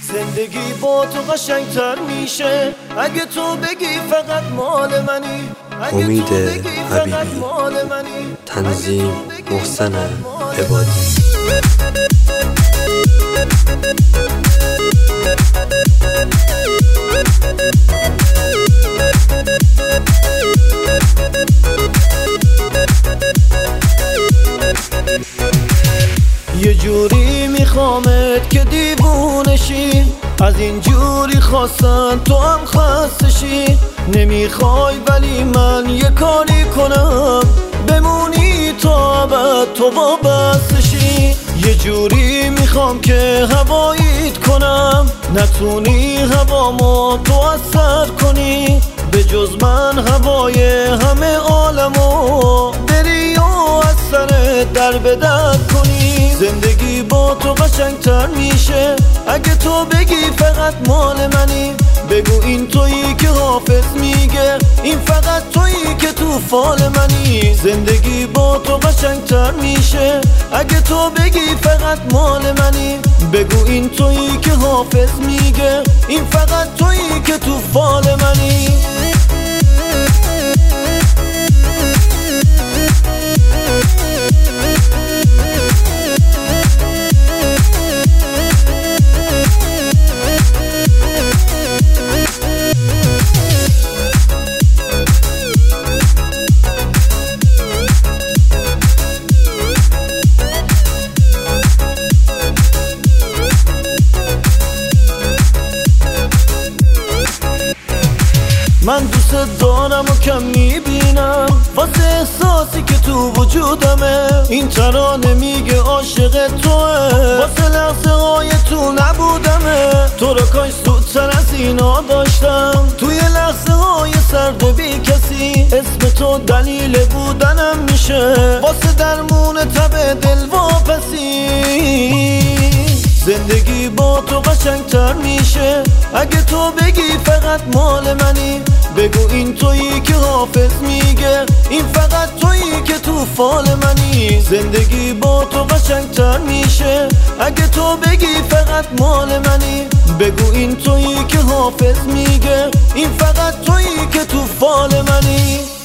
زندگی با تو قشنگتر میشه اگه تو بگی فقط مال منی. امید حبیبی. تنظیم محسن عبادی. یه جوری میخوامت که دیوونشی، از این جوری خواستن تو هم خستشی. نمیخوای ولی من یه کاری کنم بمونی تا ابد تو وابستشی. یه جوری میخوام که هواییت کنم نتونی هوامو تو اثر کنی. به جز من هوای همه عالمو بری و از سر در به در کنی. زندگی با تو قشنگتر میشه اگه تو بگی فقط مال منی. بگو این تویی که حافظ میگه این فقط تویی که تو فال منی. زندگی با تو قشنگتر میشه اگه تو بگی فقط مال منی. بگو این تویی که حافظ میگه این فقط تویی که تو فال منی. من دوست دارم و کم میبینم واسه احساسی که تو وجودمه. این ترانه میگه عاشق توه واسه لحظه های تو نبودمه. تو رو کاش زودتر از اینا داشتم توی لحظه های سرد بی کسی. اسم تو دلیل بودنم میشه واسه درمون تب دل واپسی. زندگی با تو قشنگتر میشه اگه تو بگی فقط مال منی. بگو این تویی که حافظ میگه این فقط تویی که تو فال منی. زندگی با تو قشنگتر میشه اگه تو بگی فقط مال منی. بگو این تویی که حافظ میگه این فقط تویی که تو فال منی.